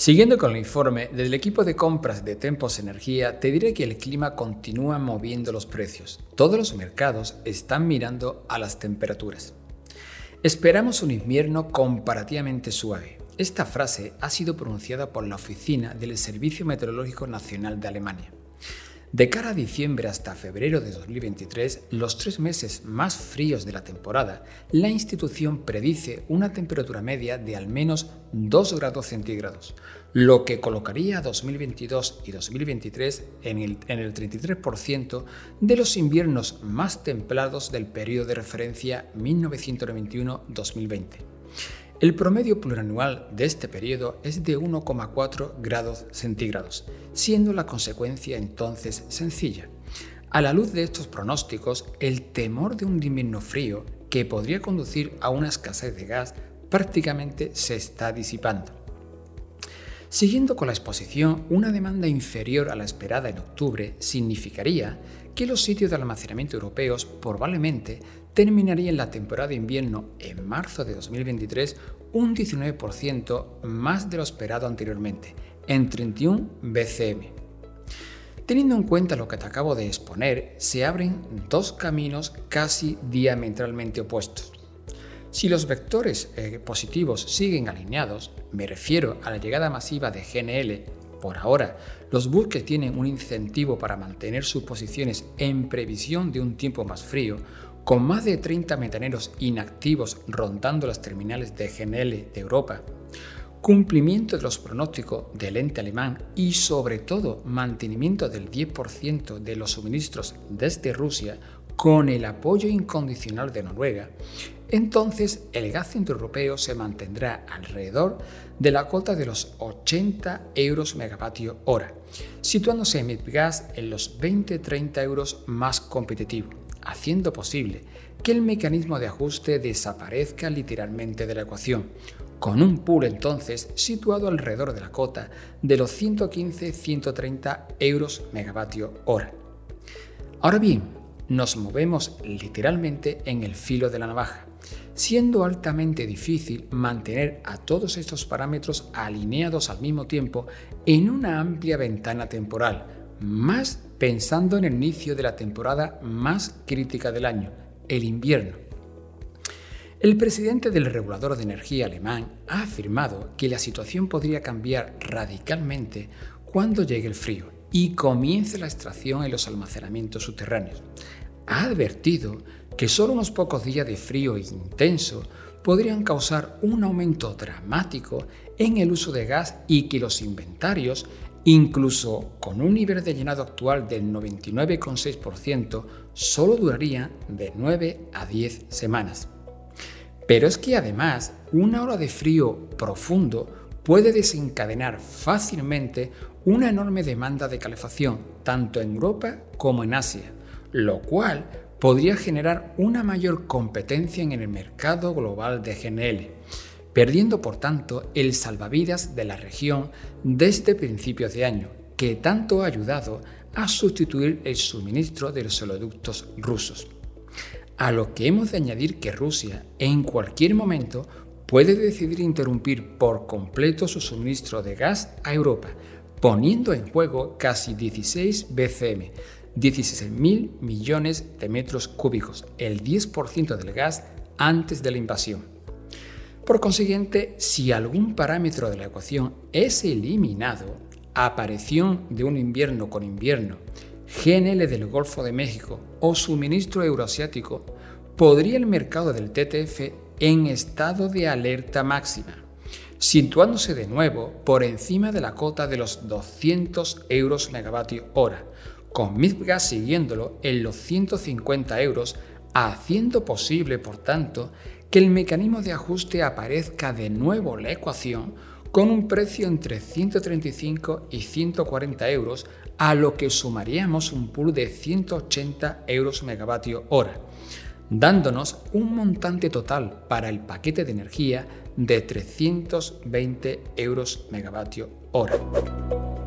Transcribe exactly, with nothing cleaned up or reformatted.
Siguiendo con el informe, desde el equipo de compras de Tempos Energía te diré que el clima continúa moviendo los precios. Todos los mercados están mirando a las temperaturas. Esperamos un invierno comparativamente suave. Esta frase ha sido pronunciada por la oficina del Servicio Meteorológico Nacional de Alemania. De cara a diciembre hasta febrero de dos mil veintitrés, los tres meses más fríos de la temporada, la institución predice una temperatura media de al menos dos grados centígrados, lo que colocaría a dos mil veintidós y dos mil veintitrés en el, en el treinta y tres por ciento de los inviernos más templados del periodo de referencia mil novecientos noventa y uno a dos mil veinte. El promedio plurianual de este periodo es de uno coma cuatro grados centígrados, siendo la consecuencia entonces sencilla. A la luz de estos pronósticos, el temor de un invierno frío que podría conducir a una escasez de gas prácticamente se está disipando. Siguiendo con la exposición, una demanda inferior a la esperada en octubre significaría que los sitios de almacenamiento europeos probablemente terminarían la temporada de invierno en marzo de dos mil veintitrés un diecinueve por ciento más de lo esperado anteriormente, en treinta y uno B C M. Teniendo en cuenta lo que te acabo de exponer, se abren dos caminos casi diametralmente opuestos. Si los vectores eh, positivos siguen alineados, me refiero a la llegada masiva de G N L. Por ahora, los buques tienen un incentivo para mantener sus posiciones en previsión de un tiempo más frío, con más de treinta metaneros inactivos rondando las terminales de G N L de Europa, cumplimiento de los pronósticos del ente alemán y, sobre todo, mantenimiento del diez por ciento de los suministros desde Rusia con el apoyo incondicional de Noruega, entonces el gas centroeuropeo se mantendrá alrededor de la cota de los ochenta euros megavatio hora, situándose en MIPGAS en los veinte a treinta euros más competitivo, haciendo posible que el mecanismo de ajuste desaparezca literalmente de la ecuación, con un pool entonces situado alrededor de la cota de los ciento quince a ciento treinta euros megavatio hora. Ahora bien, nos movemos literalmente en el filo de la navaja, siendo altamente difícil mantener a todos estos parámetros alineados al mismo tiempo en una amplia ventana temporal, más pensando en el inicio de la temporada más crítica del año, el invierno. El presidente del regulador de energía alemán ha afirmado que la situación podría cambiar radicalmente cuando llegue el frío y comience la extracción en los almacenamientos subterráneos. Ha advertido que solo unos pocos días de frío intenso podrían causar un aumento dramático en el uso de gas y que los inventarios, incluso con un nivel de llenado actual del noventa y nueve coma seis por ciento, solo durarían de nueve a diez semanas. Pero es que además, una ola de frío profundo puede desencadenar fácilmente una enorme demanda de calefacción, tanto en Europa como en Asia, lo cual podría generar una mayor competencia en el mercado global de G N L, perdiendo por tanto el salvavidas de la región desde principios de año, que tanto ha ayudado a sustituir el suministro de los oleoductos rusos. A lo que hemos de añadir que Rusia, en cualquier momento, puede decidir interrumpir por completo su suministro de gas a Europa, poniendo en juego casi dieciséis B C M, dieciséis mil millones de metros cúbicos, el diez por ciento del gas antes de la invasión. Por consiguiente, si algún parámetro de la ecuación es eliminado, aparición de un invierno con invierno, G N L del Golfo de México o suministro euroasiático, podría el mercado del T T F en estado de alerta máxima, situándose de nuevo por encima de la cota de los doscientos euros megavatio hora, con MIPGAS siguiéndolo en los ciento cincuenta euros, haciendo posible, por tanto, que el mecanismo de ajuste aparezca de nuevo en la ecuación con un precio entre ciento treinta y cinco y ciento cuarenta euros, a lo que sumaríamos un pool de ciento ochenta euros megavatio hora, dándonos un montante total para el paquete de energía de trescientos veinte euros megavatio hora.